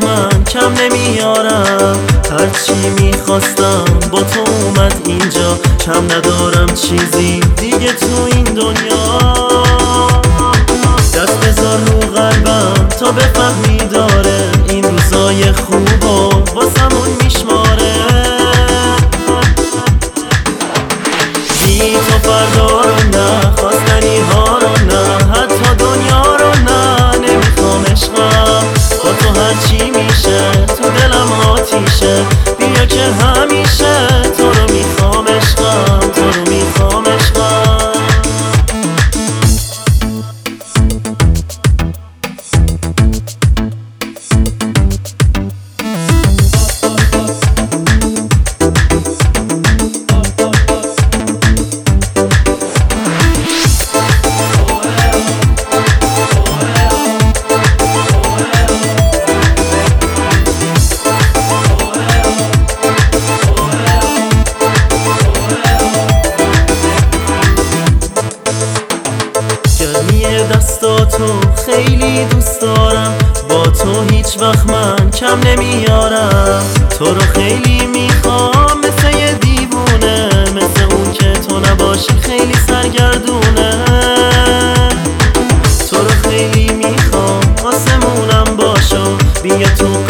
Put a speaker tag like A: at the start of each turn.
A: من کم نمیارم، هرچی میخواستم با تو اومد اینجا، کم ندارم چیزی دیگه تو این دنیا. دست بذار رو قلبم تا بفهمی داره این روزای خوبو واسمون میشماره. بی تو فردا رو نه، خواستنی ها رو نه، حتی دنیا رو نه، نمیخوام عشقم. با تو هرچی میشه تو دلم آتیشه، بیا که همیشه تو رو میخوام عشقم، تو رو میخوام عشقم. دستاتو خیلی دوست دارم، با تو هیچ وقت من کم نمیارم. تو رو خیلی میخوام مثل یه دیوونه، مثل اون که تو نباشی خیلی سرگردونه. تو رو خیلی میخوام آسمونم باشو، بیا تو